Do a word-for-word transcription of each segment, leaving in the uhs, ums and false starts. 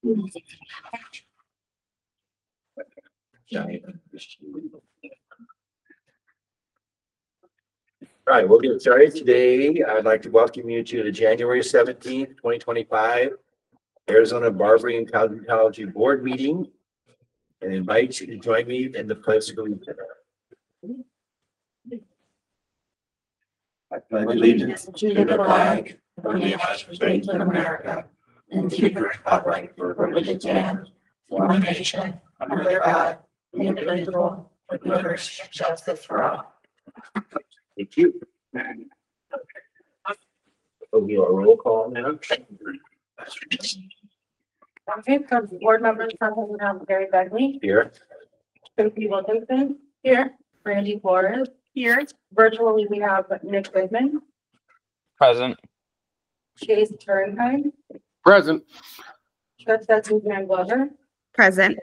All right, we'll get started today. I'd like to welcome you to the January seventeenth, twenty twenty-five Arizona Barbering and Cosmetology Board meeting, and invite you to join me in the pledge of allegiance. I pledge allegiance to the flag of the United States of America and to the republic for which it stands, one nation, under God, indivisible, with liberty and justice for all. Thank you. We'll do a roll call now. Okay, from board members present, we have Gary Begley, Here. Sophie Wilkinson, here, Randy Flores, here. Virtually, we have Nick Goodman, Present. Chase Turnheim, Present. Trista Suzanne Glover, Present.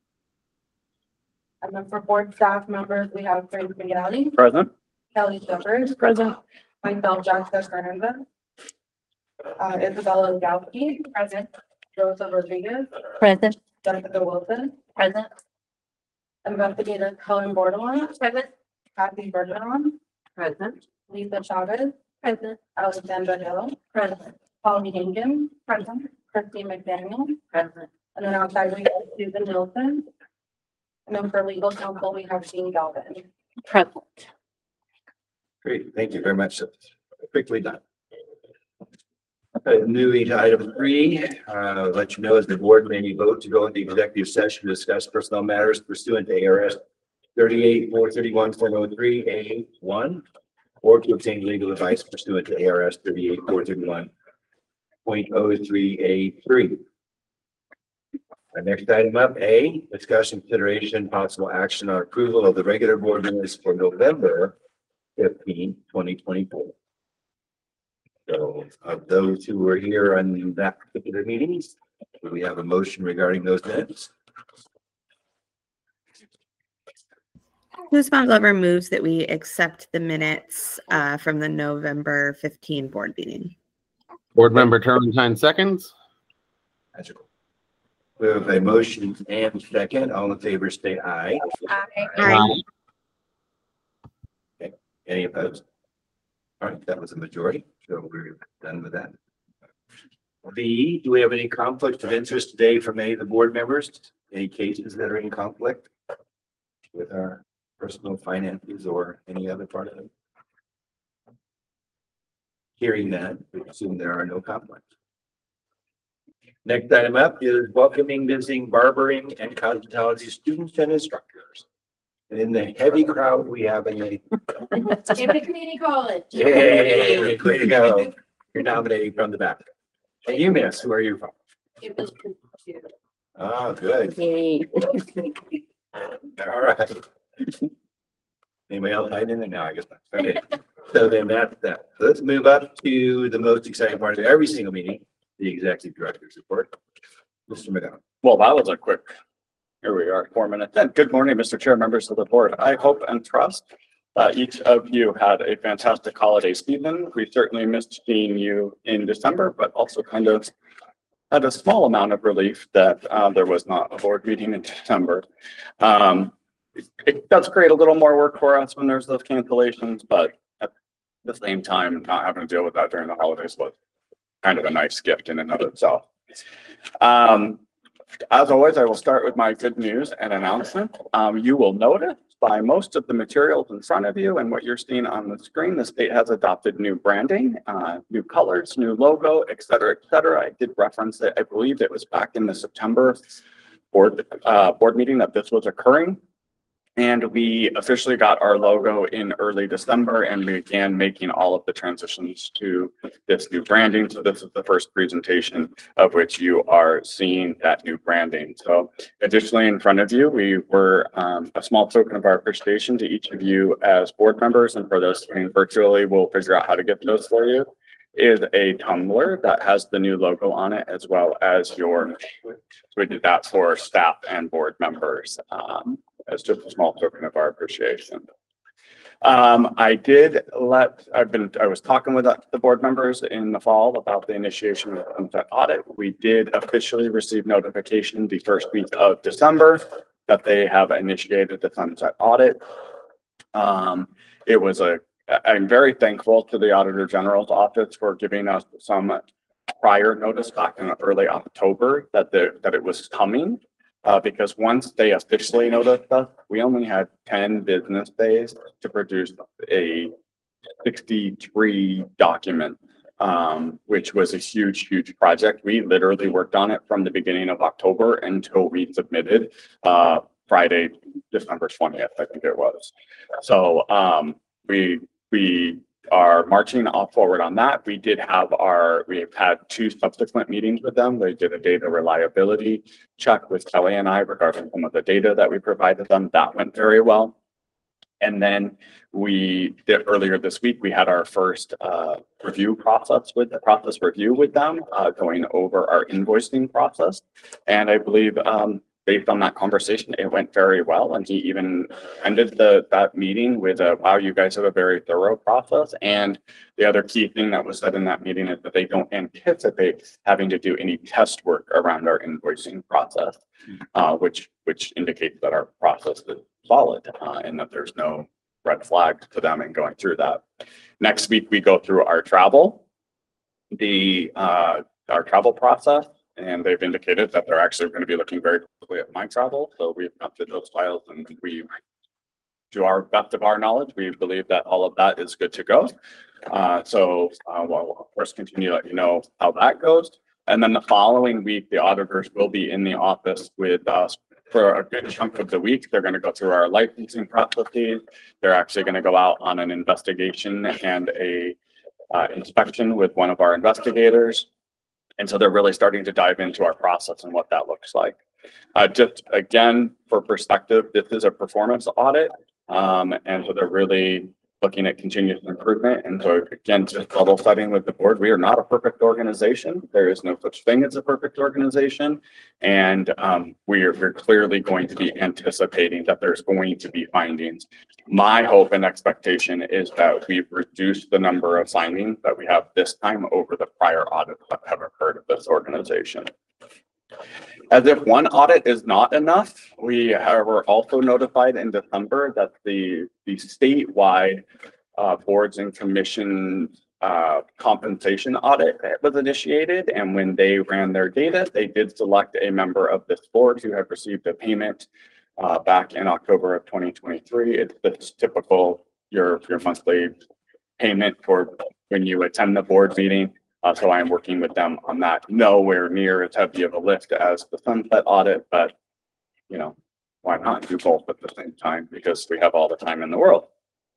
and then for board staff members, we have Frank McGalley, Present. Kelly Shepherd, Present. myself, Jessica Fernandez, uh, Isabella Galsky, present, Joseph Rodriguez, Present. Jessica Wilson, Present. investigator Helen Bordelon, present, Kathy Bergeron, Present. Lisa Chavez, Present. Alexandra Hill, Present. Polly Hinton, present, Christine McDaniel, Present. and then outside we have Susan Nielsen. And then for legal counsel, we have Jean Galvin. Present. Great, thank you very much. Quickly done. Uh, Moving to item three, uh, let you know as the board may vote to go into executive session to discuss personnel matters pursuant to A R S thirty-eight, four thirty-one, point oh three, A one, or to obtain legal advice pursuant to A R S thirty-eight, four thirty-one, point oh three, A three. The next item up, A, discussion, consideration, possible action on approval of the regular board minutes for November fifteenth, twenty twenty-four. So of those who were here on that particular meeting, do we have a motion regarding those minutes? Guzman Glover moves that we accept the minutes uh, from the November fifteenth board meeting. Board member Turlington seconds. Magical. We have a motion and second. All in favor, say aye. Aye. Okay. Any opposed? All right, that was a majority, so we're done with that. B, do we have any conflicts of interest today from any of the board members? Any cases that are in conflict with our personal finances or any other part of it? Hearing that, we assume there are no conflicts. Next item up is welcoming visiting barbering and cosmetology students and instructors. And in the heavy crowd, we have a David Community College. yay, way to go. You're nominating from the back. And you, miss, who are you from? Oh, good. All right. Anybody else hiding in there? No, I guess not. Okay. So then that's that. Let's move up to the most exciting part of every single meeting, the executive director's report. Mister McDonald. Well, that was a quick, here we are, four minutes. And good morning, Mister Chair, members of the board. I hope and trust that each of you had a fantastic holiday season. We certainly missed seeing you in December, but also kind of had a small amount of relief that uh, there was not a board meeting in December. Um, it, it does create a little more work for us when there's those cancellations, but at the same time, not having to deal with that during the holidays was kind of a nice gift in and of itself. Um, as always, I will start with my good news and announcement. Um, you will notice by most of the materials in front of you and what you're seeing on the screen, the state has adopted new branding, uh, new colors, new logo, et cetera, et cetera. I did reference it. I believe it was back in the September board, uh, board meeting that this was occurring. And we officially got our logo in early December and began making all of the transitions to this new branding. So this is the first presentation of which you are seeing that new branding. So additionally, in front of you, we were um, a small token of our appreciation to each of you as board members. And for those staying virtually, we'll figure out how to get those for you. Is a tumbler that has the new logo on it, as well as your, so we did that for staff and board members. Um, as just a small token of our appreciation. Um, I did let, I've been, I was talking with the board members in the fall about the initiation of the sunset audit. We did officially receive notification the first week of December that they have initiated the sunset audit. Um, it was a, I'm very thankful to the Auditor General's office for giving us some prior notice back in early October that the, that it was coming. Uh, because once they officially noticed us, we only had ten business days to produce a sixty-three document, um, which was a huge, huge project. We literally worked on it from the beginning of October until we submitted, uh, Friday, December twentieth, I think it was. So, um, we, we are marching off forward on that. We did have our, we've had two subsequent meetings with them. They did a data reliability check with Kelly and I regarding some of the data that we provided them. That went very well. And then we did earlier this week, we had our first uh, review process with the process review with them, uh, going over our invoicing process. And I believe um, based on that conversation, it went very well. And he even ended the that meeting with a, wow, you guys have a very thorough process. And the other key thing that was said in that meeting is that they don't anticipate having to do any test work around our invoicing process, uh, which which indicates that our process is solid uh, and that there's no red flags to them in going through that. Next week, we go through our travel, the uh, our travel process. And they've indicated that they're actually going to be looking very closely at my travel. So we've updated those files and we, to our best of our knowledge, we believe that all of that is good to go. Uh, so uh, we'll of course continue to let you know how that goes. And then the following week, the auditors will be in the office with us for a good chunk of the week. They're going to go through our licensing processes. They're actually going to go out on an investigation and a uh, inspection with one of our investigators. And so they're really starting to dive into our process and what that looks like. Uh, just again, for perspective, this is a performance audit. Um, and so they're really looking at continuous improvement. And so again, just level setting with the board, we are not a perfect organization. There is no such thing as a perfect organization. And um, we are, we're clearly going to be anticipating that there's going to be findings. My hope and expectation is that we've reduced the number of findings that we have this time over the prior audits that have occurred of this organization. As if one audit is not enough, we were also notified in December that the, the statewide uh, boards and commissions uh, compensation audit was initiated. And when they ran their data, they did select a member of this board who had received a payment uh, back in October of twenty twenty-three. It's the typical your, your monthly payment for when you attend the board meeting. Uh, so I am working with them on that. Nowhere near as heavy of a lift as the sunset audit, but you know, why not do both at the same time? Because we have all the time in the world.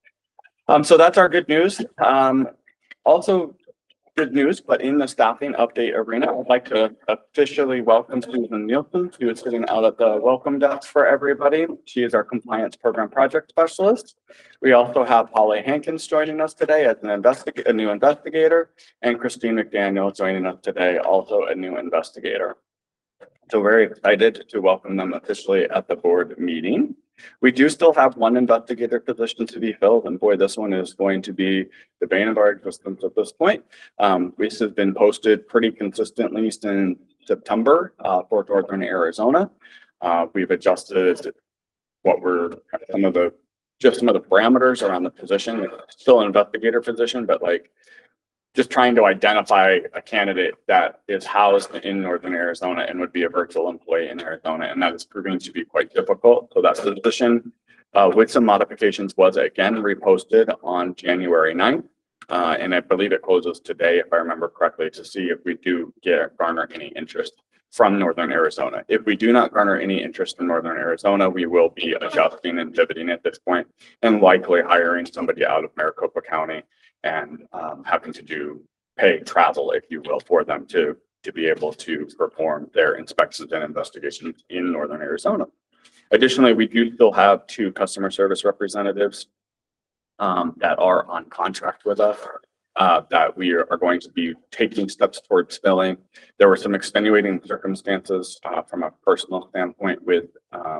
Um, so that's our good news. Um, also good news, but in the staffing update arena, I'd like to officially welcome Susan Nielsen, who is sitting out at the welcome desk for everybody. She is our compliance program project specialist. We also have Holly Hankins joining us today as an investigator, a new investigator, and Christine McDaniel joining us today, also a new investigator. So very excited to welcome them officially at the board meeting. We do still have one investigator position to be filled, and boy, this one is going to be the bane of our existence at this point. Um, this has been posted pretty consistently since September uh, for Northern Arizona. Uh, we've adjusted what were some of the, just some of the parameters around the position. It's still an investigator position, but like just trying to identify a candidate that is housed in Northern Arizona and would be a virtual employee in Arizona. And that is proving to be quite difficult. So that position uh, with some modifications was again reposted on January ninth. Uh, and I believe it closes today, if I remember correctly, to see if we do get garner any interest from Northern Arizona. If we do not garner any interest from Northern Arizona, we will be adjusting and pivoting at this point and likely hiring somebody out of Maricopa County and um, having to do pay travel, if you will, for them to, to be able to perform their inspections and investigations in Northern Arizona. Additionally, we do still have two customer service representatives um, that are on contract with us uh, that we are going to be taking steps towards filling. There were some extenuating circumstances uh, from a personal standpoint with um,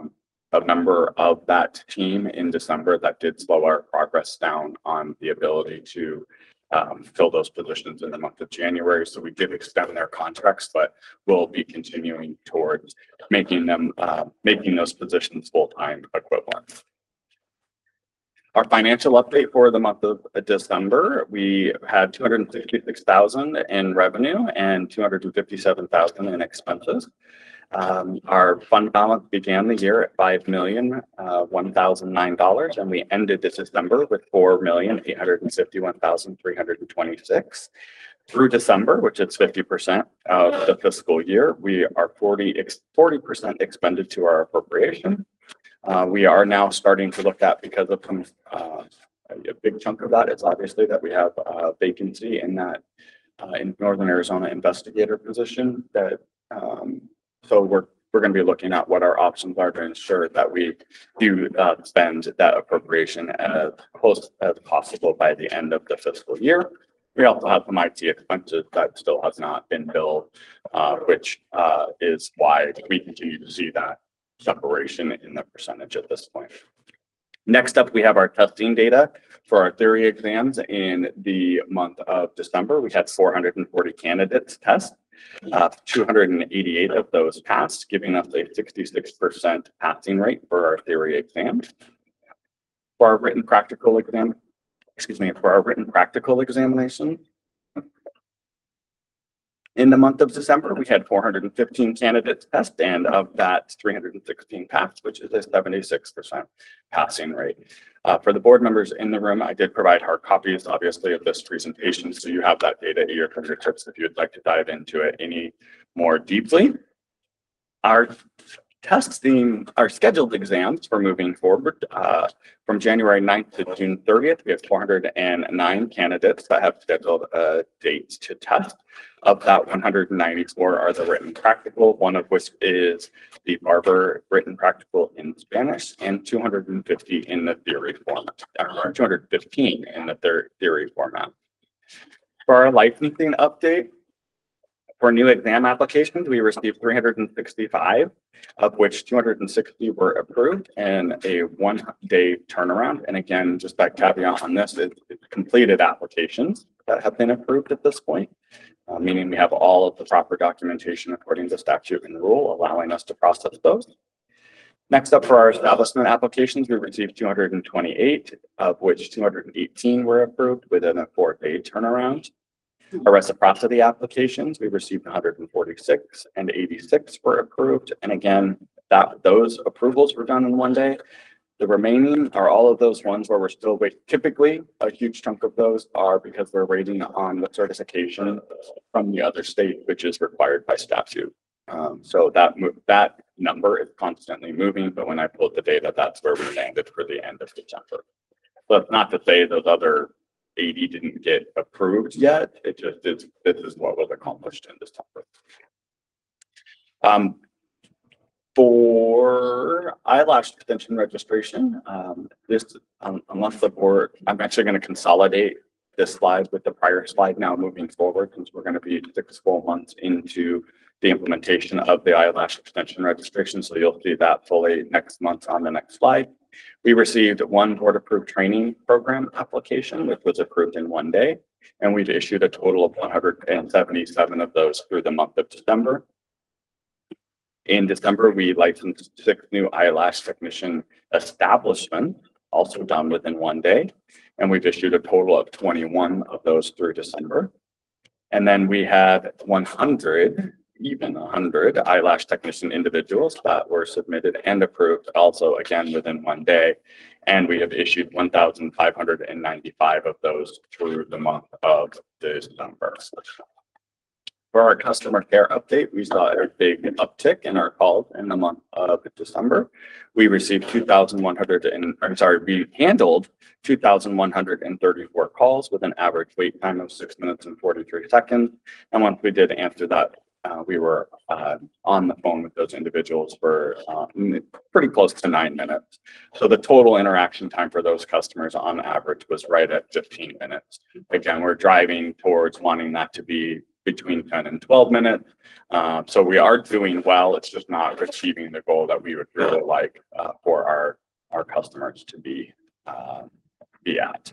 a member of that team in December that did slow our progress down on the ability to um, fill those positions in the month of January. So we did extend their contracts, but we'll be continuing towards making them, uh, making those positions full-time equivalent. Our financial update for the month of December, we had two hundred sixty-six thousand in revenue and two hundred fifty-seven thousand in expenses. Um, our fund balance began the year at five million, uh, one thousand nine dollars, and we ended this December with four million, eight hundred fifty-one thousand, three hundred twenty-six. Through December, which is fifty percent of the fiscal year, we are forty percent expended to our appropriation. Uh, we are now starting to look at, because of some, uh, a big chunk of that is obviously that we have a vacancy in that uh, in Northern Arizona investigator position that um, so we're we're going to be looking at what our options are to ensure that we do uh, spend that appropriation as close as possible by the end of the fiscal year. We also have some I T expenses that still has not been billed, uh, which uh, is why we continue to see that separation in the percentage at this point. Next up, we have our testing data for our theory exams in the month of December. We had four hundred forty candidates test. Uh, two hundred eighty-eight of those passed, giving us a sixty-six percent passing rate for our theory exam. For our written practical exam, excuse me, for our written practical examination, in the month of December, we had four hundred fifteen candidates test, and of that, three hundred sixteen passed, which is a seventy-six percent passing rate. Uh, for the board members in the room, I did provide hard copies, obviously, of this presentation, so you have that data at your fingertips if you'd like to dive into it any more deeply. Our testing, our scheduled exams for moving forward uh, from January ninth to June thirtieth, we have four hundred nine candidates that have scheduled uh, dates to test. Of that, one hundred ninety-four are the written practical, one of which is the Barber written practical in Spanish, and two hundred fifty in the theory format, or two hundred fifteen in the theory format. For our licensing update, for new exam applications, we received three hundred sixty-five, of which two hundred sixty were approved and a one-day turnaround. And again, just that caveat on this, is completed applications that have been approved at this point, uh, meaning we have all of the proper documentation according to statute and rule, allowing us to process those. Next up, for our establishment applications, we received two hundred twenty-eight, of which two hundred eighteen were approved within a four-day turnaround. Our reciprocity applications, we received one hundred forty-six, and eighty-six were approved. And again, that those approvals were done in one day. The remaining are all of those ones where we're still waiting. Typically, a huge chunk of those are because we're waiting on the certification from the other state, which is required by statute. Um, so that that number is constantly moving, but when I pulled the data, that's where we landed for the end of December. But not to say those other eighty didn't get approved yet. It just is, this is what was accomplished in December. Um, for eyelash extension registration, um, this, um, unless the board, I'm actually going to consolidate this slide with the prior slide now moving forward, since we're going to be six full months into the implementation of the eyelash extension registration. So you'll see that fully next month on the next slide. We received one board approved training program application, which was approved in one day. And we've issued a total of one hundred seventy-seven of those through the month of December. In December, we licensed six new eyelash technician establishments, also done within one day. And we've issued a total of twenty-one of those through December. And then we had one hundred, even one hundred eyelash technician individuals that were submitted and approved, also again within one day. And we have issued one thousand five hundred ninety-five of those through the month of December. For our customer care update, we saw a big uptick in our calls in the month of December. We received two thousand one hundred and I'm sorry, we handled two thousand one hundred thirty-four calls with an average wait time of six minutes and forty-three seconds. And once we did answer that, uh, we were uh, on the phone with those individuals for uh, pretty close to nine minutes. So the total interaction time for those customers on average was right at fifteen minutes. Again, we're driving towards wanting that to be between ten and twelve minutes. Uh, so we are doing well. It's just not achieving the goal that we would really like uh, for our, our customers to be, uh, be at.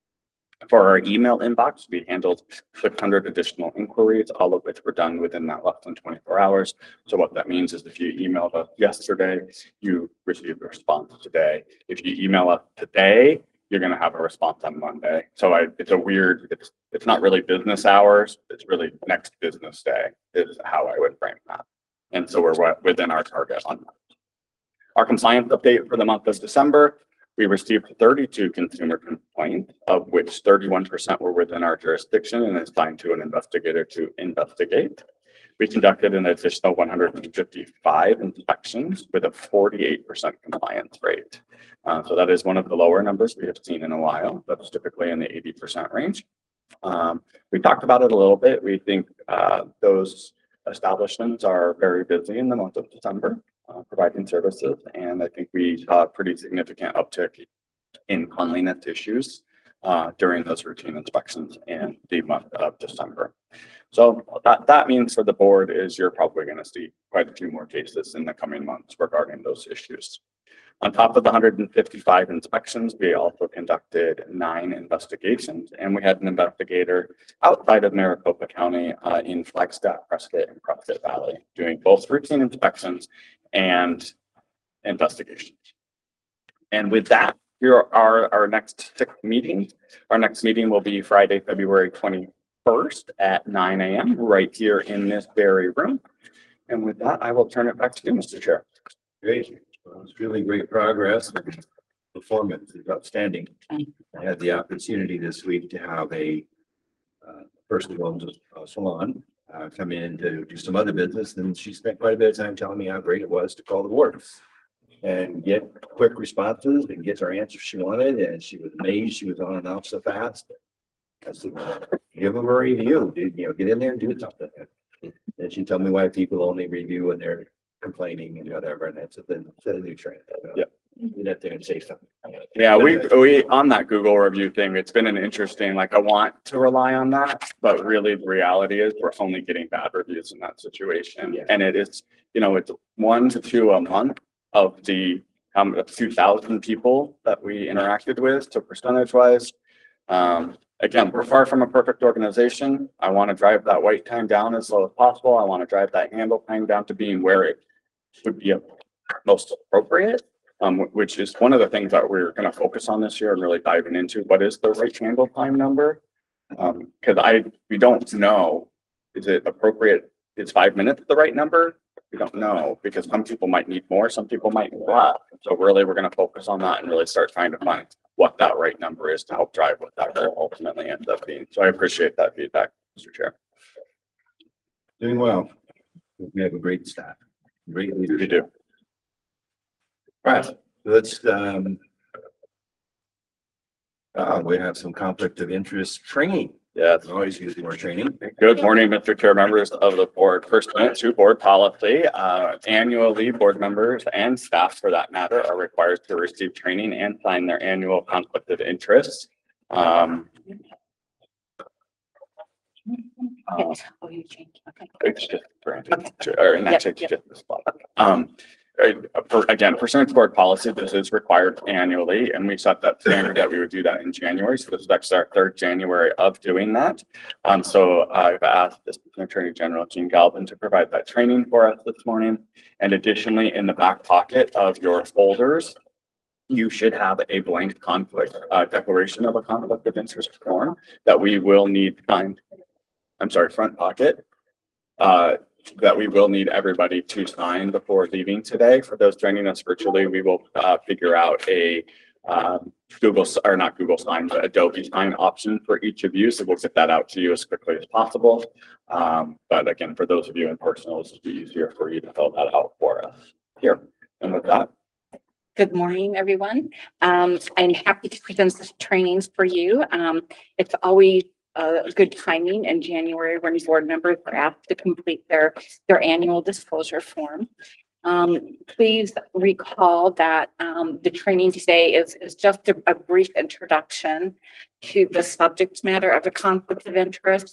For our email inbox, we handled six hundred additional inquiries, all of which were done within that less than twenty-four hours. So what that means is if you emailed us yesterday, you received a response today. If you email us today, you're going to have a response on Monday. So I, it's a weird, it's, it's not really business hours. It's really next business day is how I would frame that. And so we're within our target on that. Our compliance update for the month of December, we received thirty-two consumer complaints, of which thirty-one percent were within our jurisdiction and assigned to an investigator to investigate. We conducted an additional one hundred fifty-five inspections with a forty-eight percent compliance rate. Uh, so that is one of the lower numbers we have seen in a while. That's typically in the eighty percent range. Um, we talked about it a little bit. We think uh, those establishments are very busy in the month of December. Uh, providing services, and I think we saw a pretty significant uptick in cleanliness issues uh, during those routine inspections in the month of December. So that, that means for the board is you're probably going to see quite a few more cases in the coming months regarding those issues. On top of the one hundred fifty-five inspections, we also conducted nine investigations, and we had an investigator outside of Maricopa County uh, in Flagstaff, Prescott, and Prescott Valley, doing both routine inspections and investigations. And with that, here are our next six meetings. Our next meeting will be Friday, February twenty-first at nine A M right here in this very room. And with that, I will turn it back to you, Mister Chair. Great. Well, it's really great progress. Performance is outstanding. I had the opportunity this week to have a uh, person who owns a salon uh, come in to do some other business, and she spent quite a bit of time telling me how great it was to call the board and get quick responses and get her answers she wanted. And she was amazed she was on and off so fast. I said, give them a review, dude, you know, get in there and do something. And she told me why people only review when they're complaining and whatever, and that's the, the new trend. Yeah. Get up there and say something. Yeah, we, we, on that Google review thing, it's been an interesting, like, I want to rely on that, but really the reality is we're only getting bad reviews in that situation. Yeah. And it is, you know, it's one to two a month of the, um, two thousand people that we interacted with. So percentage wise, um, again, we're far from a perfect organization. I want to drive that wait time down as low as possible. I want to drive that handle time down to being where it would be most appropriate. Um, which is one of the things that we're going to focus on this year and really diving into. What is the right handle time number? Um, because I, we don't know, is it appropriate? Is five minutes the right number? We don't know, because some people might need more, some people might need less. So really, we're going to focus on that and really start trying to find what that right number is to help drive what that goal ultimately ends up being. So I appreciate that feedback, Mister Chair. Doing well. We have a great staff, great We leadership. do. Right, let's, um, uh, we have some conflict of interest training. Yeah. Always use more training. Good morning, Mister Chair, members of the board. First minute to board policy. Uh, annually, board members and staff for that matter are required to receive training and sign their annual conflict of interest. Um, uh, Oh, you changed. Okay. it's just, or in that Yep, case, yep. just the spot. Um, uh, for, again, pursuant to board policy, this is required annually, and we set that standard that we would do that in January. So this is actually our third January of doing that. Um, so I've asked Assistant Attorney General Gene Galvin to provide that training for us this morning. And additionally, in the back pocket of your folders, you should have a blank conflict, uh, declaration of a conflict of interest form that we will need signed. I'm sorry, front pocket. Uh, that we will need everybody to sign before leaving today. For those joining us virtually, we will uh, figure out a um, Google, or not Google Sign, but Adobe Sign option for each of you. So we'll get that out to you as quickly as possible. Um, but again, for those of you in person, this will be easier for you to fill that out for us here. And with that, Good morning, everyone. Um, I'm happy to present some trainings for you. Um, it's always a good timing in January when board members are asked to complete their, their annual disclosure form. Um, please recall that um, the training today is, is just a, a brief introduction to the subject matter of a conflict of interest.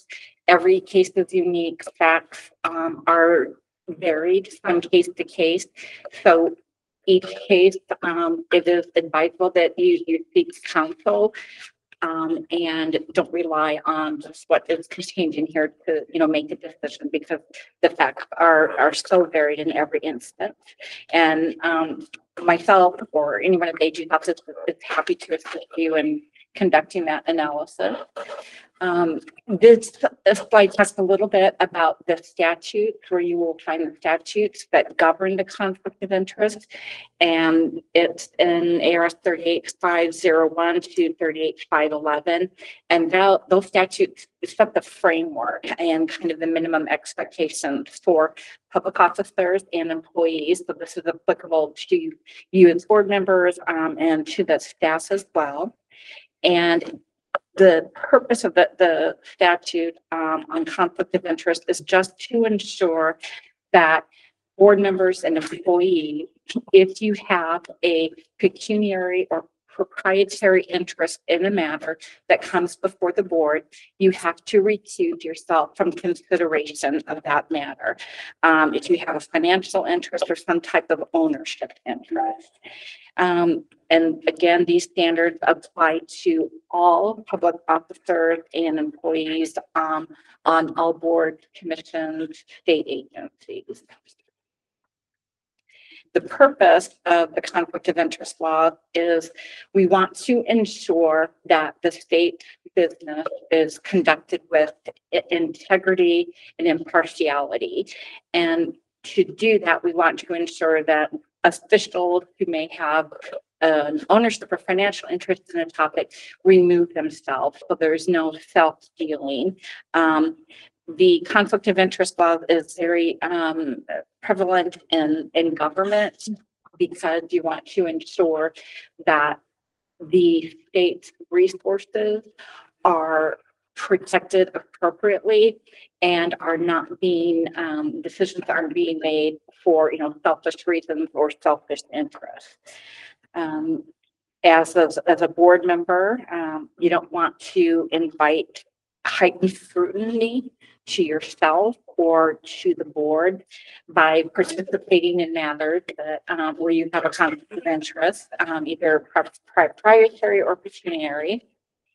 every case is unique. Facts um, are varied from case to case. So each case, um, it is advisable that you, you seek counsel um, and don't rely on just what is contained in here to, you know, make a decision, because the facts are, are so varied in every instance. And um, myself or anyone at the A G's office is happy to assist you in conducting that analysis. Um, this slide talks a little bit about the statutes, where you will find the statutes that govern the conflict of interest. And it's in A R S thirty-eight five oh one to thirty-eight five eleven. And that, those statutes set the framework and kind of the minimum expectations for public officers and employees. So this is applicable to you as board members um, and to the staff as well. And the purpose of the, the statute um, on conflict of interest is just to ensure that board members and employees, if you have a pecuniary or proprietary interest in a matter that comes before the board, you have to recuse yourself from consideration of that matter. Um, if you have a financial interest or some type of ownership interest. Um, and again, these standards apply to all public officers and employees um, on all board commissions, state agencies. The purpose of the conflict of interest law is we want to ensure that the state business is conducted with integrity and impartiality. And to do that, we want to ensure that officials who may have an ownership or financial interest in a topic remove themselves, so there's no self-dealing. Um, the conflict of interest law is very um, prevalent in, in government, because you want to ensure that the state's resources are protected appropriately and are not being, um, decisions aren't being made for, you know, selfish reasons or selfish interests. Um, as, a, as a board member, um, you don't want to invite heightened scrutiny to yourself or to the board by participating in matters that, um, where you have a conflict of interest, um, either proprietary or pecuniary.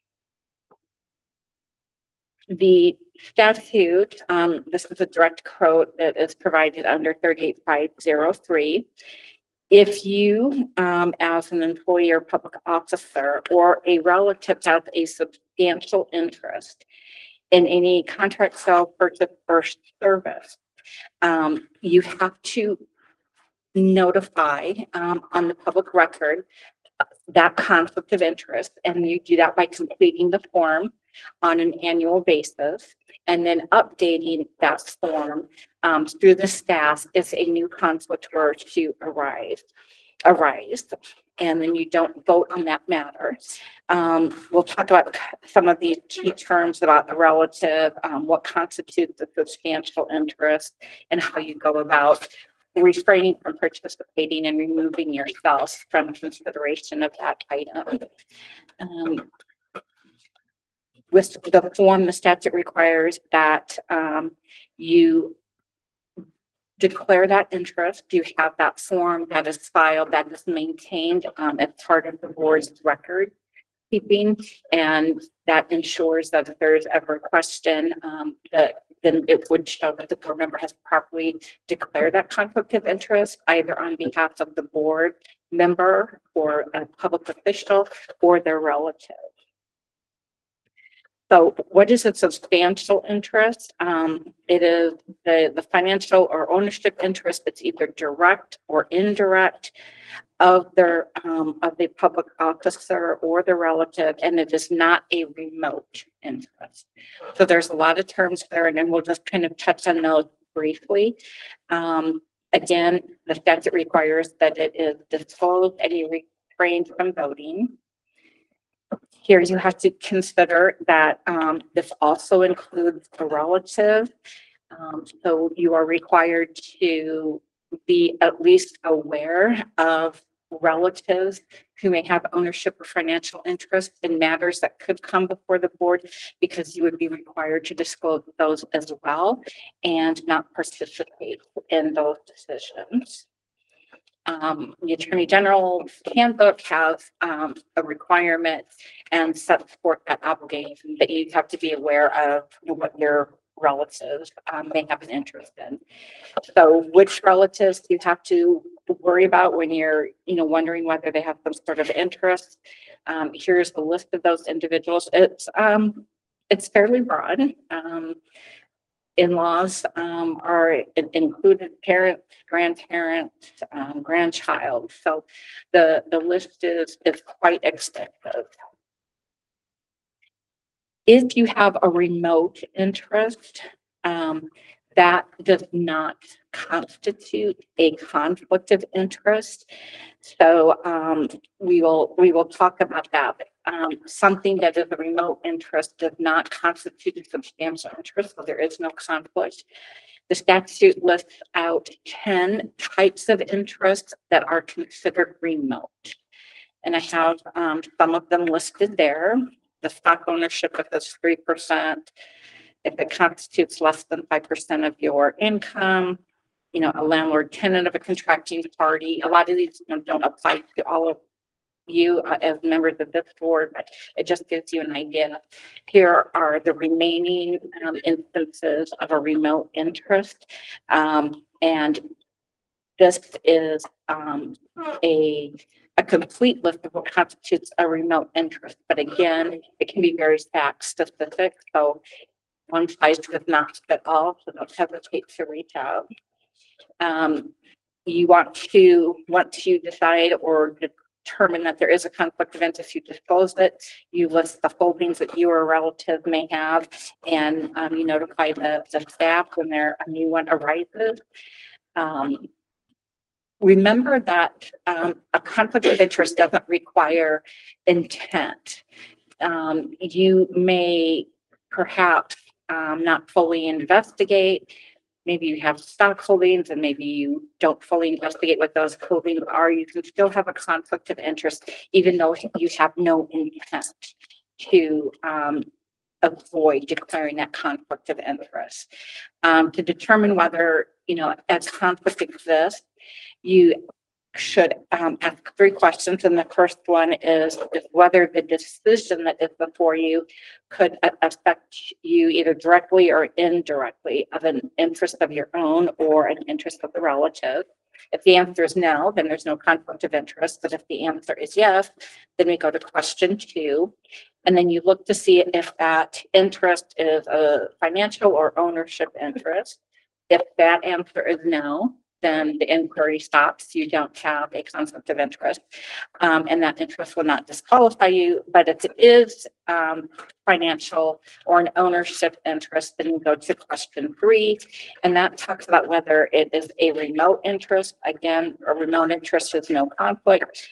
The statute, um, this is a direct quote that is provided under thirty-eight five oh three. If you, um, as an employee or public officer or a relative has a substantial interest in any contract, sale, purchase, or service, um, you have to notify um, on the public record that conflict of interest, and you do that by completing the form on an annual basis and then updating that form um, through the staff if a new conflict were to arise arise and then you don't vote on that matter. Um, we'll talk about some of these key terms about the relative, um, what constitutes a substantial interest, and how you go about refraining from participating and removing yourself from consideration of that item. Um, with the form, the statute requires that um, you declare that interest. You have that form that is filed, that is maintained um, as part of the board's record keeping, and that ensures that if there is ever a question, um, that then it would show that the board member has properly declared that conflict of interest, either on behalf of the board member or a public official or their relative. So what is a substantial interest? Um, it is the, the financial or ownership interest that's either direct or indirect of their um, of the public officer or the relative, and it is not a remote interest. So there's a lot of terms there, and then we'll just kind of touch on those briefly. Um, again, the statute requires that it is disclosed and you refrain from voting. Here you have to consider that um, this also includes a relative. Um, so you are required to be at least aware of relatives who may have ownership or financial interest in matters that could come before the board, because you would be required to disclose those as well and not participate in those decisions. Um, the Attorney General's handbook has um, a requirement and sets forth that obligation that you have to be aware of what your relatives um, may have an interest in. So which relatives you have to worry about when you're, you know, wondering whether they have some sort of interest. Um, here's the list of those individuals. It's um, it's fairly broad. Um, in-laws um, are in- included, parent, grandparent, um, grandchild. So the the list is is quite extensive. If you have a remote interest, um, that does not constitute a conflict of interest. So um, we will we will talk about that. Um, something that is a remote interest does not constitute a substantial interest, so there is no conflict. The statute lists out ten types of interests that are considered remote. And I have um, some of them listed there. The stock ownership, if it's three percent, if it constitutes less than five percent of your income, you know, a landlord tenant of a contracting party. A lot of these, you know, don't apply to all of you uh, as members of this board, but it just gives you an idea. Here are the remaining um, instances of a remote interest. Um, and this is um, a a complete list of what constitutes a remote interest. But again, it can be very fact specific. So one size does not fit all, so don't hesitate to reach out. Um, you want to want to decide or determine that there is a conflict of interest, you disclose it, you list the holdings that you or a relative may have, and um, you notify the, the staff when there a new one arises. Um, Remember that um, a conflict of interest doesn't require intent. Um, you may perhaps um, not fully investigate. Maybe you have stock holdings and maybe you don't fully investigate what those holdings are. You can still have a conflict of interest, even though you have no intent to um, avoid declaring that conflict of interest. Um, to determine whether, you know, a conflict exists, you should um, ask three questions. And the first one is, is whether the decision that is before you could a- affect you either directly or indirectly of an interest of your own or an interest of the relative. If the answer is no, then there's no conflict of interest. But if the answer is yes, then we go to question two. And then you look to see if that interest is a financial or ownership interest. If that answer is no, then the inquiry stops. You don't have a conflict of interest, um, and that interest will not disqualify you. But if it is um, financial or an ownership interest, then you go to question three, and that talks about whether it is a remote interest. Again, a remote interest is no conflict.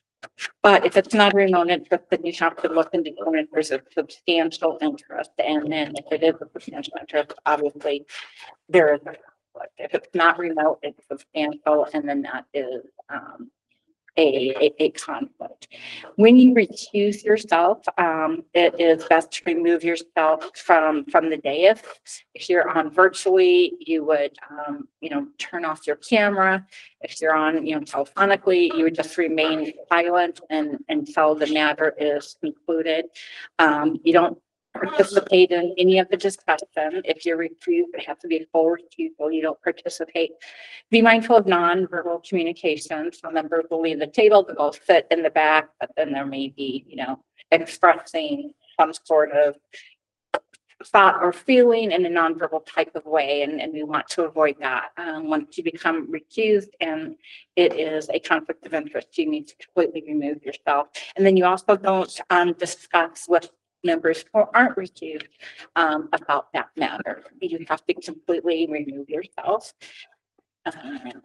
But if it's not a remote interest, then you have to look into when there's a substantial interest. And then if it is a substantial interest, obviously there is a conflict. If it's not remote, it's substantial, and then that is um, a, a, a conflict. When you recuse yourself, um, it is best to remove yourself from, from the dais. If you're on virtually, you would, um, you know, turn off your camera. If you're on, you know, telephonically, you would just remain silent and until the matter is concluded. Um, you don't participate in any of the discussion. If you're recused, it has to be a full recusal. You don't participate. Be mindful of non-verbal communication. Some members will leave the table to go sit in the back, but then there may be, you know, expressing some sort of thought or feeling in a nonverbal type of way, and, and we want to avoid that. Um, once you become recused and it is a conflict of interest, you need to completely remove yourself. And then you also don't um, discuss with members who aren't recused um, about that matter. You have to completely remove yourself. Um,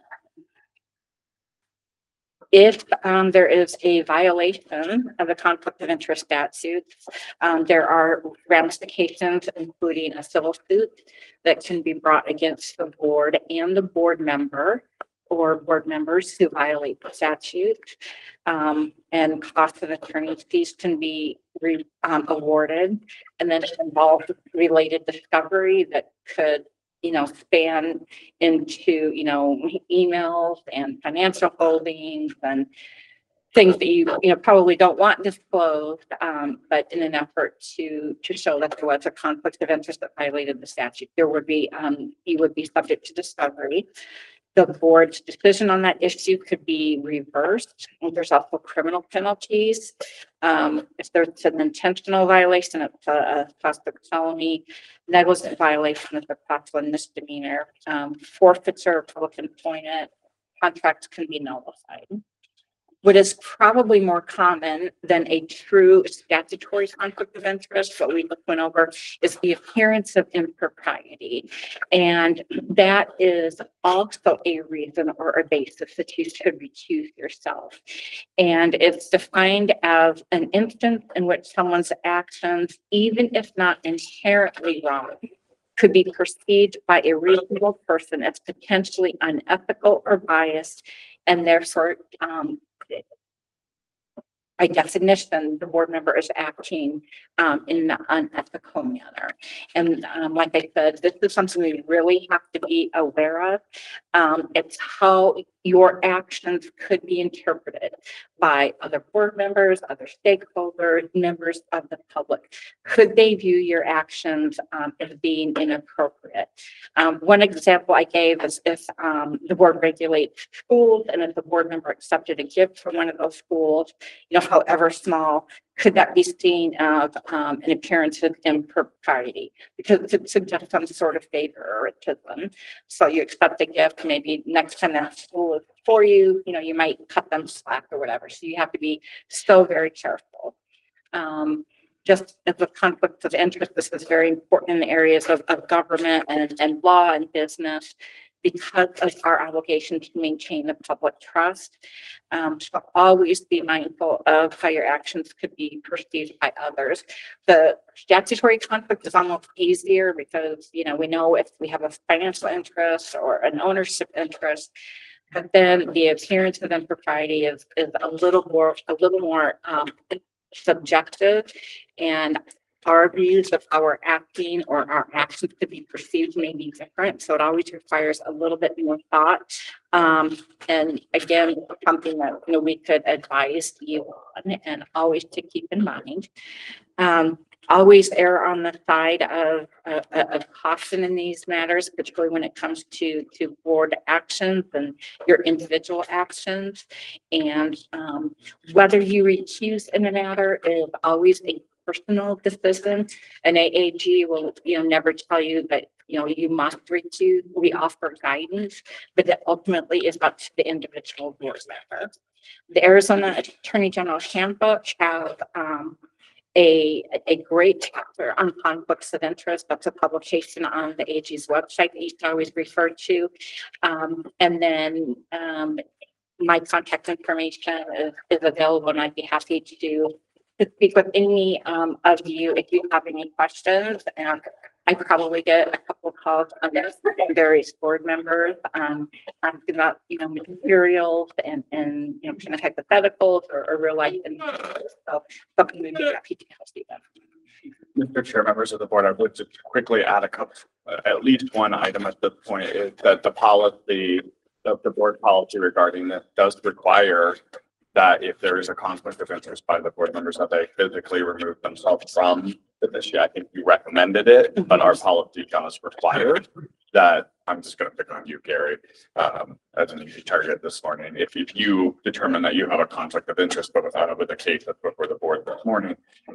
If um, there is a violation of the conflict of interest statute, um, there are ramifications, including a civil suit that can be brought against the board and the board member or board members who violate the statute. Um, and costs of attorney's fees can be re, um, awarded, and then it involves related discovery that could, you know, span into, you know, emails and financial holdings and things that you, you know, probably don't want disclosed, um, but in an effort to, to show that there was a conflict of interest that violated the statute, there would be, um, you would be subject to discovery. The board's decision on that issue could be reversed. And there's also criminal penalties. Um, if there's an intentional violation, it's a, a classic felony. Negligent violation is a class one misdemeanor. Um, forfeiture of public employment, contracts can be nullified. What is probably more common than a true statutory conflict of interest, what we went over, is the appearance of impropriety. And that is also a reason or a basis that you should recuse yourself. And it's defined as an instance in which someone's actions, even if not inherently wrong, could be perceived by a reasonable person as potentially unethical or biased, and therefore, um, by definition, the board member is acting um, in an unethical manner. And um, like I said, this is something we really have to be aware of. Um, it's how your actions could be interpreted by other board members, other stakeholders, members of the public. Could they view your actions um, as being inappropriate? Um, one example I gave is if um, the board regulates schools and if the board member accepted a gift from one of those schools, you know, however small, could that be seen as um, an appearance of impropriety? Because it suggests some sort of favoritism. So you accept a gift, maybe next time that school is for you, you know, you might cut them slack or whatever. So you have to be so very careful. Um, just as a conflict of interest, this is very important in the areas of, of government and, and law and business, because of our obligation to maintain the public trust. Um, so always be mindful of how your actions could be perceived by others. The statutory conflict is almost easier because, you know, we know if we have a financial interest or an ownership interest, but then the appearance of impropriety is, is a little more, a little more um, subjective, and our views of our acting or our actions to be perceived may be different. So it always requires a little bit more thought. Um, and again, something that, you know, we could advise you on and always to keep in mind. Um, always err on the side of, uh, of caution in these matters, particularly when it comes to, to board actions and your individual actions. And um, whether you recuse in a matter is always a personal decision. An A A G will, you know, never tell you that, you know, you must recuse. We offer guidance, but that ultimately is up to the individual board member. The Arizona Attorney General Handbook has um, a, a great chapter on conflicts of interest. That's a publication on the A G's website that you can always refer to. Um, and then um, my contact information is, is available, and I'd be happy to do to speak with any um, of you if you have any questions. And I probably get a couple of calls on this from various board members um, asking about, you know, materials and, and you know, kind of hypotheticals or, or real life. And so something we be happy to help you with. Mister Chair, members of the board, I would just quickly add a couple, uh, at least one item at this point is that the policy, the, the board policy regarding this does require that if there is a conflict of interest by the board members, that they physically remove themselves from the issue. I think you recommended it, but our policy does require that. I'm just going to pick on you, Gary, um, as an easy target this morning. If, if you determine that you have a conflict of interest, but without with the case that's before the board this morning,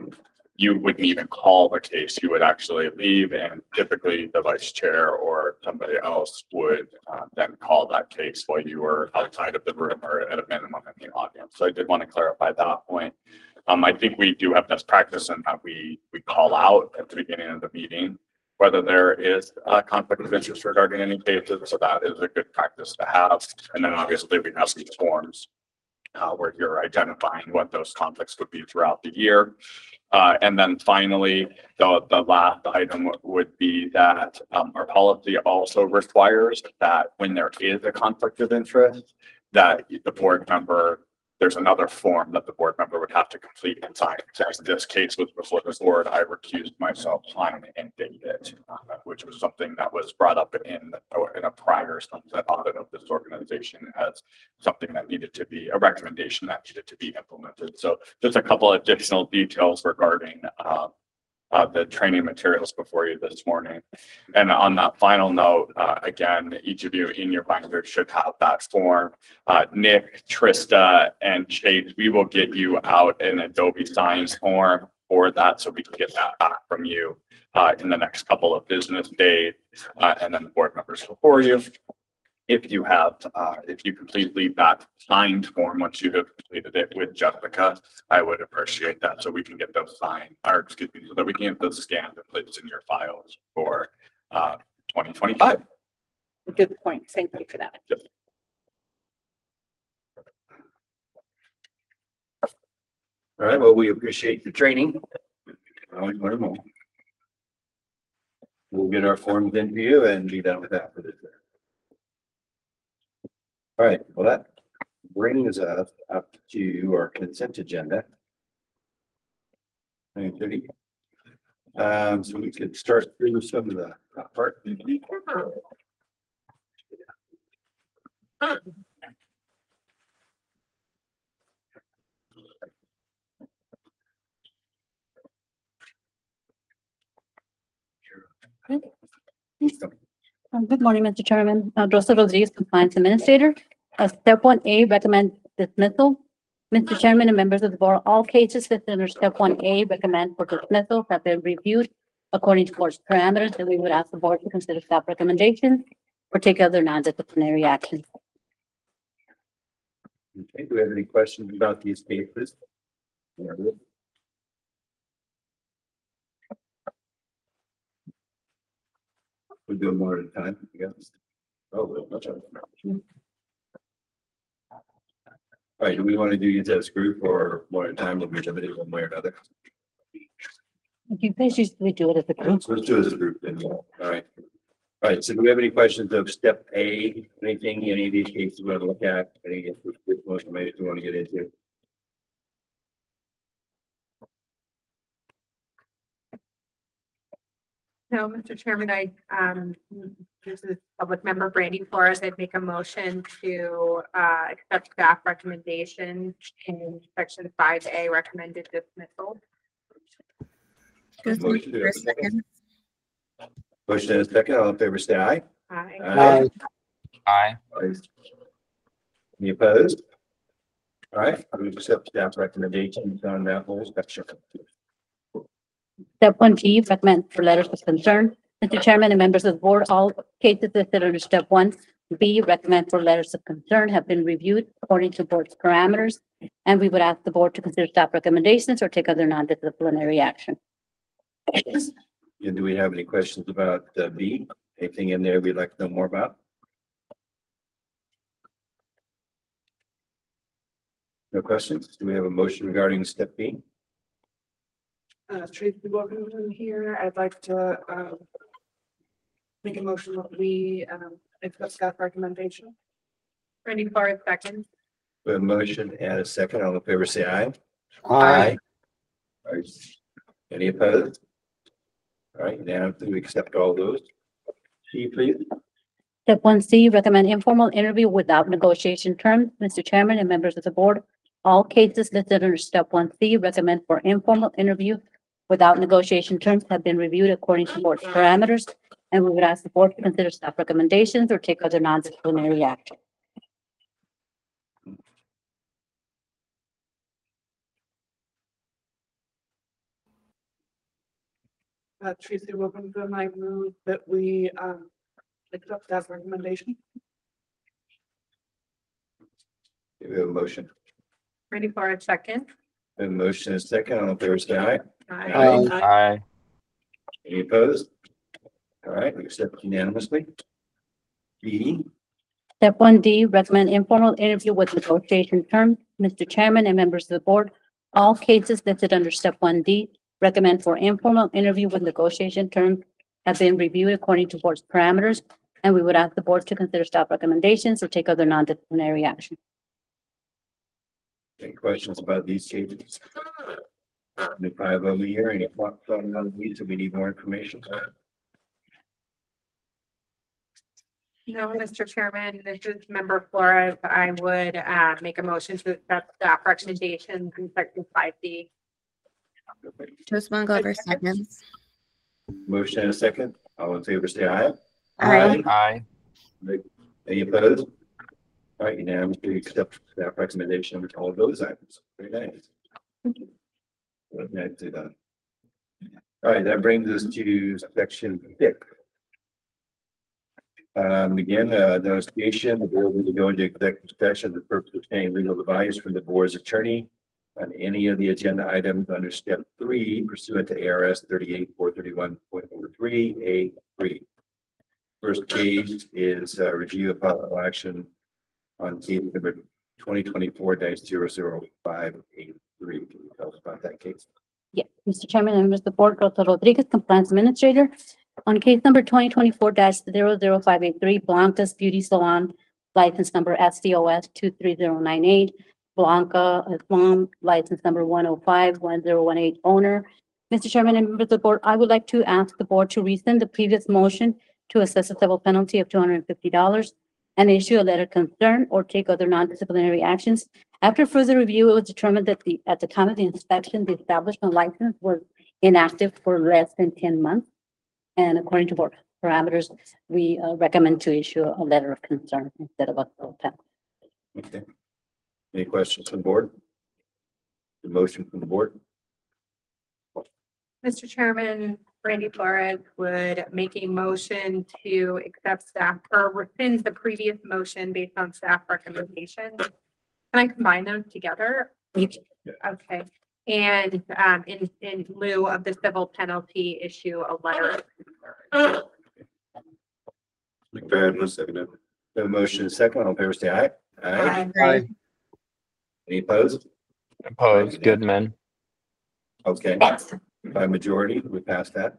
you wouldn't even call the case. You would actually leave, and typically the vice chair or somebody else would uh, then call that case while you were outside of the room or at a minimum in the audience. So I did want to clarify that point. Um, I think we do have best practice in that we we call out at the beginning of the meeting whether there is a conflict of interest regarding any cases. So that is a good practice to have. And then obviously we have these forms uh, where you're identifying what those conflicts would be throughout the year. Uh, and then finally, the, the last item would be that, um, our policy also requires that when there is a conflict of interest, that the board member, there's another form that the board member would have to complete and sign. So as this case was before the board, I recused myself on and dated it, uh, which was something that was brought up in, in a prior sunset audit of this organization as something that needed to be, a recommendation that needed to be implemented. So just a couple additional details regarding, uh, Uh, the training materials before you this morning. And on that final note, uh, again, each of you in your binder should have that form. Uh, Nick, Trista, and Chase, we will get you out an Adobe Signs form for that, so we can get that back from you uh, in the next couple of business days. Uh, and then the board members before you. If you have, uh, if you completely that signed form, once you have completed it with Jessica, I would appreciate that, so we can get those signed, or excuse me, so that we can get those scanned and placed in your files for, uh, twenty twenty-five. Good point. Thank you for that. All right, well, we appreciate the training. Always learn more. We'll get our forms in for you and be done with that for this. All right, well, that brings us up to our consent agenda. nine thirty. Um, so we could start through some of the top part. Um, Good morning, Mister Chairman. Uh, Rosa Rodriguez, Compliance Administrator. Uh, Step one A, recommend dismissal. Mister Chairman and members of the board, all cases listed under step one A recommend for dismissal have been reviewed according to board's parameters, and we would ask the board to consider staff recommendations or take other non-disciplinary action. Okay, do we have any questions about these cases? We do them one at a time, I guess. Oh, well, much of them. All right, do we want to do these as a group or one at a time, or whichever it is, one way or another? You guys usually do it as a group. So let's do it as a group then. All right. All right, so do we have any questions of step A, anything, any of these cases we want to look at, any of which motion maybe we want to get into? No, Mister Chairman, I, um, this is public member Brandy Flores. I'd make a motion to, uh, accept staff recommendation in section five A recommended dismissal. Motion to a second. Motion and a second, all in favor, say aye. Aye. Aye. Aye. Aye. Any opposed? All right, I would accept staff recommendations on that whole section. Step one G, recommend for letters of concern. Mister Chairman and members of the board, all cases listed under step one B recommend for letters of concern have been reviewed according to board's parameters. And we would ask the board to consider staff recommendations or take other non-disciplinary action. And do we have any questions about uh, B? Anything in there we'd like to know more about? No questions? Do we have a motion regarding step B? Uh, Tracy Wilkinson here. I'd like to, um, make a motion that we, um, accept staff recommendation. Brandy Flores, second. We have a motion and a second. All in favor, say aye. Aye. All right. Any opposed? All right, now do we accept all those? C, please. Step one C, recommend informal interview without negotiation terms. Mister Chairman and members of the board, all cases listed under step one C recommend for informal interview without negotiation terms have been reviewed according to board parameters. And we would ask the board to consider staff recommendations or take other non-disciplinary action. Uh, Tracy Wilkinson, I move that we, um, accept staff recommendation. Do we have a motion? Brandy Flores, second. We have a motion and a second. All in favor, say aye. Aye. Aye. Any opposed? All right, we accept unanimously. B, Step one D, recommend informal interview with negotiation terms. Mister Chairman and members of the board, all cases listed under step one D recommend for informal interview with negotiation terms have been reviewed according to board's parameters, and we would ask the board to consider staff recommendations or take other non-disciplinary action. Any questions about these changes? The five over here, any thoughts on these? Do we need more information? No, Mister Chairman, this is Member Flores. I would uh make a motion to accept staff recommendations in section five D. Toastman Glover seconds. Motion and a second. All in favor, say aye. Aye. Aye. Any opposed? All right, unanimously accept that recommendation with all of those items. Very nice. What next to that? All right, that brings us to section six. Um, again, uh, notification, the board will go into executive session, the purpose of obtaining legal advice from the board's attorney on any of the agenda items under step three pursuant to A R S thirty-eight four thirty-one point three A three. First case is a review of possible action on case number twenty twenty-four dash zero zero five eight three. Can you tell us about that case? Yes, Mister Chairman and members of the board, Rosa Rodriguez, Compliance Administrator. On case number twenty twenty-four dash zero zero five eight three, Blanca's Beauty Salon, license number S C O S two three zero nine eight. Blanca Islam, license number one oh five one zero one eight, owner. Mister Chairman and members of the board, I would like to ask the board to rescind the previous motion to assess a civil penalty of two hundred and fifty dollars and issue a letter of concern or take other non-disciplinary actions. After further review, it was determined that the, at the time of the inspection, the establishment license was inactive for less than ten months. And according to board parameters, we uh, recommend to issue a letter of concern instead of a civil penalty. Okay. Any questions from the board? The motion from the board? Mister Chairman, Brandy Flores would make a motion to accept staff or rescind the previous motion based on staff recommendations. Can I combine them together? Okay, and um, in, in lieu of the civil penalty, issue a letter. of McFerrin was seconded. The motion is second. All in favor, say aye. concern. Aye. Any opposed? Opposed, Goodman. Okay, by majority, we passed that.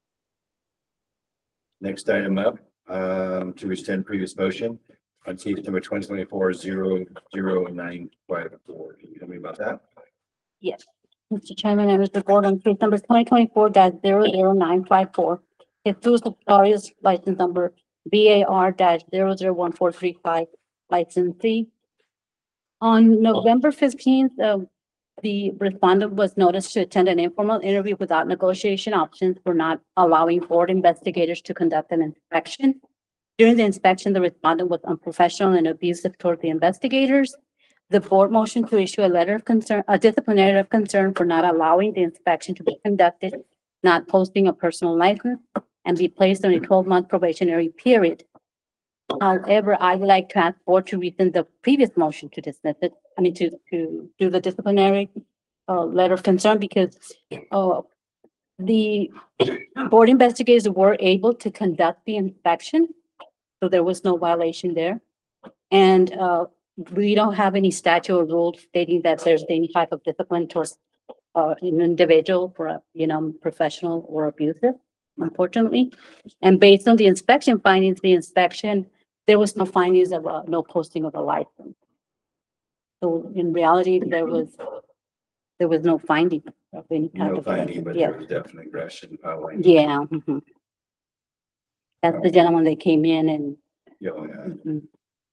Next item up, um, to extend previous motion on case number twenty twenty-four zero zero nine five four. Can you tell me about that? Yes, Mister Chairman, members of the board, on case number twenty twenty-four dash zero zero nine five four. Jesus Victoria's license number B A R dash zero zero one four three five, licensee. On November fifteenth, uh, the respondent was noticed to attend an informal interview without negotiation options for not allowing board investigators to conduct an inspection. During the inspection, the respondent was unprofessional and abusive toward the investigators. The board motion to issue a letter of concern, a disciplinary letter of concern for not allowing the inspection to be conducted, not posting a personal license, and be placed on a twelve-month probationary period. However, I would like to ask board to rescind the previous motion to dismiss it, I mean, to, to do the disciplinary uh, letter of concern because uh, the board investigators were able to conduct the inspection, so there was no violation there. And uh, we don't have any statute or rule stating that there's any type of discipline towards uh, an individual for, you know, professional or abusive, unfortunately. And based on the inspection findings, the inspection, there was no findings of uh, no posting of a license. So in reality, there was, there was no finding of any type No of. finding, but Yeah, there was definitely aggression following. yeah. Mhm. That's the gentleman that came in and. Yeah, oh, yeah. Mhm.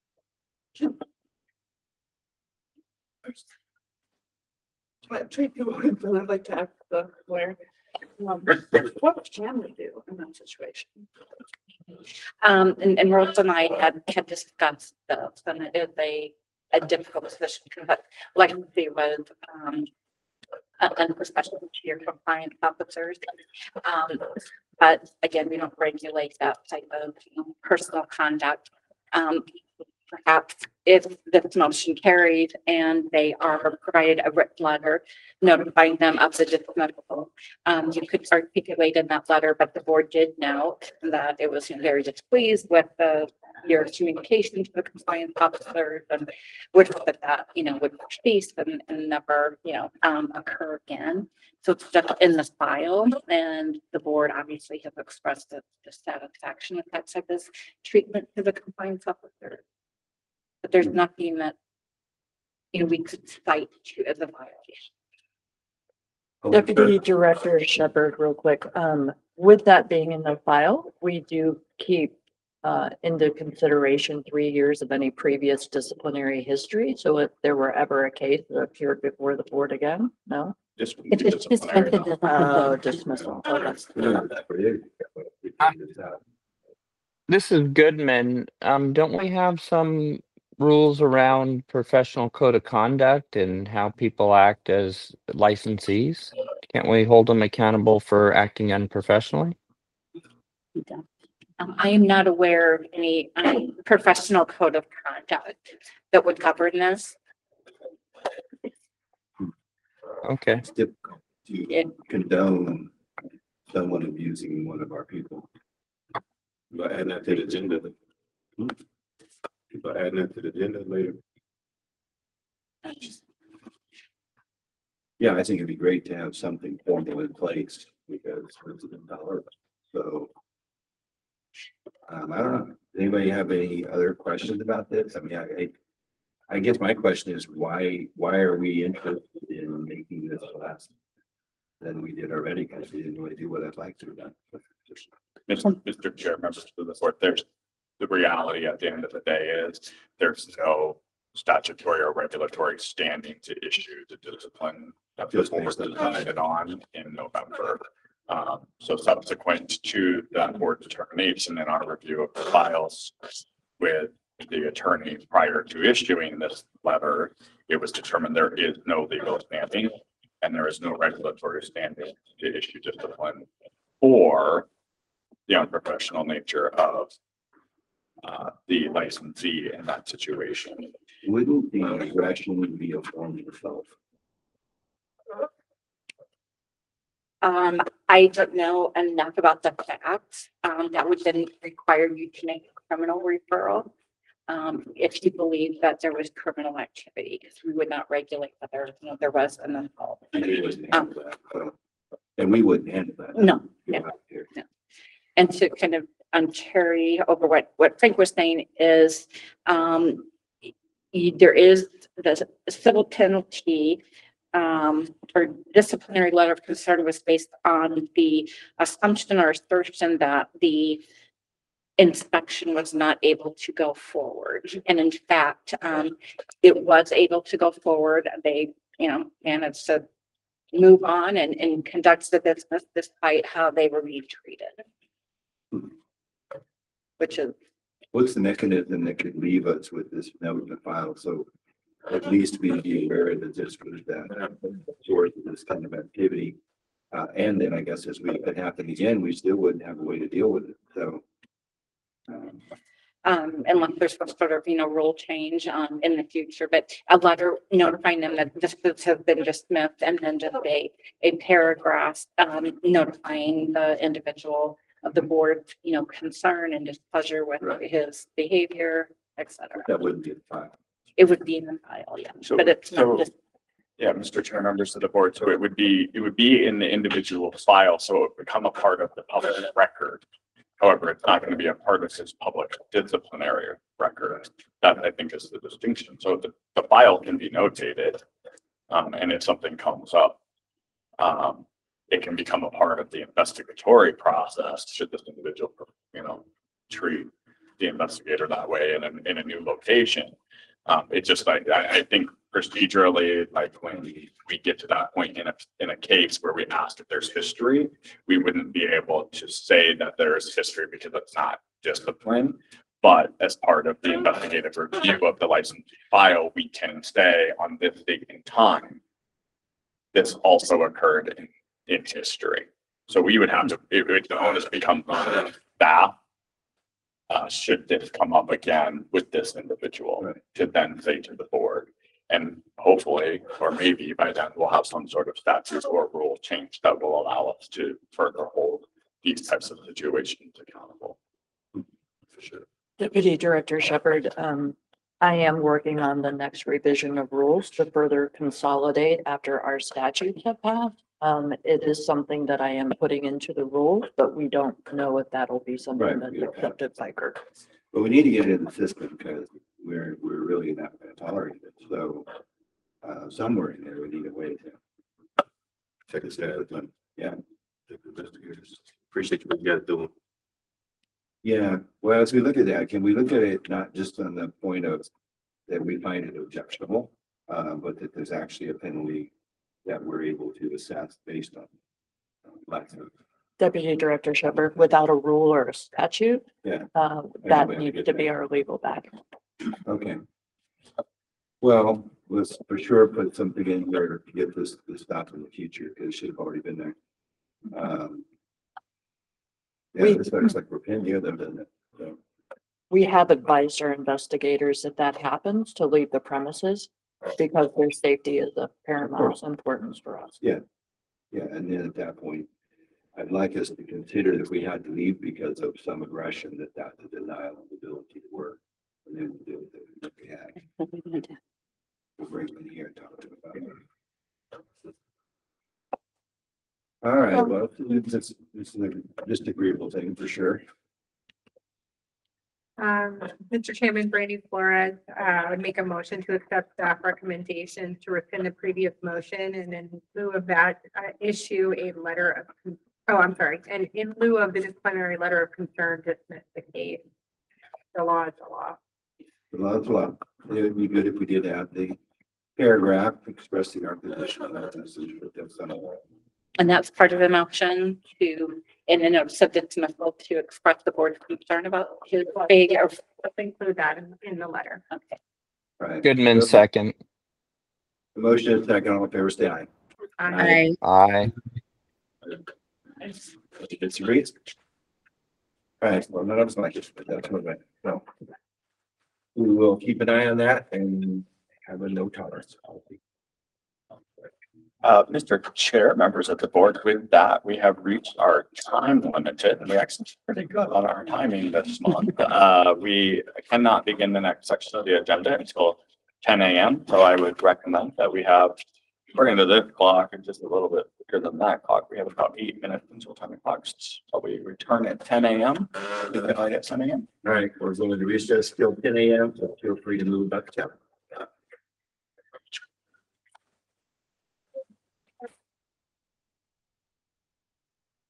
But treat people, I'd like to ask the lawyer. um, What would family do in that situation? Um, and, and Rose and I had, had discussed this, and it is a, a difficult position, but like the was, um, and especially to your compliance officers. Um, but again, we don't regulate that type of, you know, personal conduct. Um, perhaps if this motion carries and they are provided a written letter notifying them of the dismissal, um, you could articulate in that letter, but the board did note that it was very displeased with the your communication to the compliance officers and would hope that that, you know, would cease and, and never, you know, um, occur again. So it's just in the file, and the board obviously have expressed its dissatisfaction with that type of treatment to the compliance officer. But there's nothing that, you know, we could cite to as a violation. Deputy Director Shepherd, real quick, um, with that being in the file, we do keep uh, into consideration three years of any previous disciplinary history. So if there were ever a case that appeared before the board again, no? Just. If it's disciplinary, dismissed, no. Oh, it's dismissal. Okay. We don't have that for you. This is Goodman. Um, don't we have some rules around professional code of conduct and how people act as licensees? Can't we hold them accountable for acting unprofessionally? Um, I am not aware of any um, professional code of conduct that would govern this. Okay. It's difficult to It- condone someone abusing one of our people. But adding that to the agenda. But adding that to the agenda later. Yeah, I think it'd be great to have something formal in place because it's a dollar. So. Um, I don't know. Does anybody have any other questions about this? I mean, I, I, I guess my question is why, why are we interested in making this less than we did already? Because we didn't really do what I'd like to have done. Mister Chair, members of the board, there's, the reality at the end of the day is there's no statutory or regulatory standing to issue the discipline that the board decided on in November. Um, so subsequent to that board determination in our review of the files with the attorney prior to issuing this letter, it was determined there is no legal standing and there is no regulatory standing to issue discipline for the unprofessional nature of uh, the licensee in that situation. Wouldn't the aggression be a form of assault? Um, I don't know enough about the facts. Um, that would then require you to make a criminal referral. Um, if you believe that there was criminal activity, because we would not regulate whether, you know, there was an assault. And they wouldn't handle that. so- And we wouldn't handle that. No, Go no. out here. And to kind of um, carry over what, what Frank was saying is, um, y- there is the civil penalty um, or disciplinary letter of concern was based on the assumption or assertion that the inspection was not able to go forward. And in fact, um, it was able to go forward. They, you know, managed to move on and, and conduct the business despite how they were being treated. Which is, What's the mechanism that could leave us with this note in the file? So at least we'd be aware that this was that source of this kind of activity. Uh, and then I guess as we, if it happened again, we still wouldn't have a way to deal with it. So. um, um, unless there's some sort of, you know, rule change, um, in the future, but a letter notifying them that this this has been dismissed and then just a, a paragraph, um, notifying the individual of the board, you know, concern and displeasure with Right. his behavior, et cetera. That wouldn't be the file. It would be in the file, yeah, So- but it's so- not just, Yeah, Mister Chair, members of the board, so it would be, it would be in the individual file, so it would become a part of the public record. However, it's not going to be a part of his public disciplinary record. That I think is the distinction. So the, the file can be notated. Um, and if something comes up, um, it can become a part of the investigatory process should this individual, you know, treat the investigator that way in a, in a new location. Um, it's just like, I, I think procedurally, like when we, we get to that point in a, in a case where we asked if there's history, we wouldn't be able to say that there is history because it's not discipline. But as part of the investigative review of the license file, we can say on this date and time, this also occurred in, in history. So we would have to, it would, the onus becomes on staff Uh, should this come up again with this individual, Right. to then say to the board. And hopefully, or maybe by then, we'll have some sort of statute or rule change that will allow us to further hold these types of situations accountable. For sure. Deputy Director Shepherd, um, I am working on the next revision of rules to further consolidate after our statutes have passed. Um, it is something that I am putting into the rules, but we don't know if that'll be something Right, that's we don't have accepted by Kirk. But we need to get it in the system because we're, we're really not going to tolerate it. So uh, somewhere in there, we need a way to. Check this out, done. Yeah. Check the investigators. Appreciate what you guys doing. Yeah, well, as we look at that, can we look at it not just on the point of that we find it objectionable, uh, but that there's actually a penalty that we're able to assess based on uh, lack of. Deputy Director Shepherd, without a rule or a statute. Yeah. Uh, we that have to needs get to be that. our legal back. Okay. Well, let's for sure put something in there to get this, this stop in the future, because it should have already been there. Um. Yeah, We- this looks like we're pinning the other, doesn't it? So, We have advised our investigators if that happens to leave the premises because their safety is of paramount importance for us. yeah, and then at that point, I'd like us to consider that we had to leave because of some aggression, that that's a denial of the ability to work. And then we'll deal with it if we had. We'll bring them in here and talk to them about it. All right, well, this is, this is a disagreeable thing for sure. Um, Mister Chairman, Brandy Flores, uh, would make a motion to accept staff recommendation to rescind the previous motion and in lieu of that, uh, issue a letter of, con- oh, I'm sorry, and in lieu of the disciplinary letter of concern, dismiss the case. The law is the law. Lots of love. It would be good if we did have the paragraph expressing our position on that. This is what that's on. And that's part of the motion to, in the notice of dismissal, to express the board's concern about his behavior. Let's include that in, in the letter. Okay. Right. Goodman, second. The motion is second, all in favor, say aye. Um, I, Aye. Disagrees? All right, well, none of us like it, but that's what I, no. We will keep an eye on that and have a no tolerance policy. Uh, Mister Chair, members of the board, with that, we have reached our time limited, and we actually did pretty good on our timing this month. Uh, we cannot begin the next section of the agenda until ten A M, so I would recommend that we have, according to this clock, and just a little bit quicker than that clock, we have about eight minutes until ten o'clock. So we return at ten A M. Do they like at ten A M? All right, we're going to recess till ten A M, so feel free to move back to town.